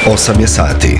8 je sati.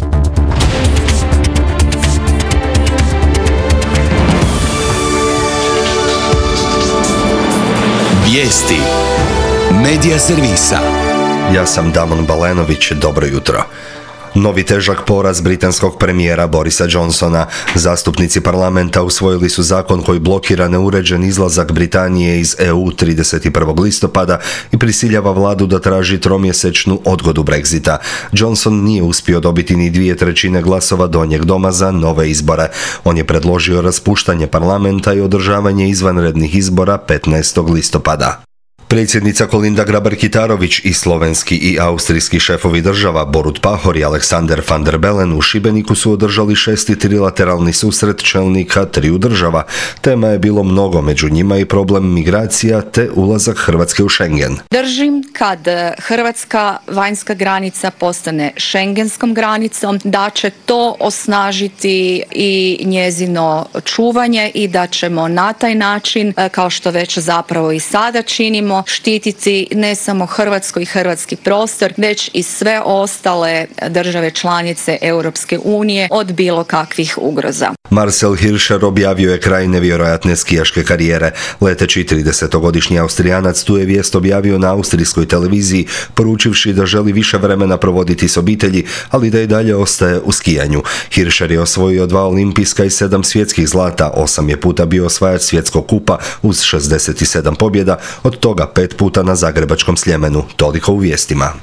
Vijesti Medija servisa. Ja sam Damon Balenović, dobro jutro. Novi težak poraz britanskog premijera Borisa Johnsona. Zastupnici parlamenta usvojili su zakon koji blokira neuređen izlazak Britanije iz EU 31. listopada i prisiljava vladu da traži tromjesečnu odgodu Brexita. Johnson nije uspio dobiti ni 2/3 glasova donjeg doma za nove izbore. On je predložio raspuštanje parlamenta i održavanje izvanrednih izbora 15. listopada. Predsjednica Kolinda Grabar-Kitarović i slovenski i austrijski šefovi država Borut Pahor i Aleksander van der Bellen u Šibeniku su održali 6. trilateralni susret čelnika triju država. Tema je bilo mnogo, među njima i problem migracija te ulazak Hrvatske u Schengen. Držim kad hrvatska vanjska granica postane šengenskom granicom, da će to osnažiti i njezino čuvanje i da ćemo na taj način, kao što već zapravo i sada činimo, štititi ne samo Hrvatsku i hrvatski prostor, već i sve ostale države članice Europske unije od bilo kakvih ugroza. Marcel Hirscher objavio je kraj nevjerojatne skijaške karijere. Leteći 30-godišnji Austrijanac tu je vijest objavio na austrijskoj televiziji, poručivši da želi više vremena provoditi s obitelji, ali da i dalje ostaje u skijanju. Hirscher je osvojio 2 olimpijska i 7 svjetskih zlata, 8 je puta bio osvajač svjetskog kupa uz 67 pobjeda, od toga 5 puta na Zagrebačkom Sljemenu. Toliko u vijestima.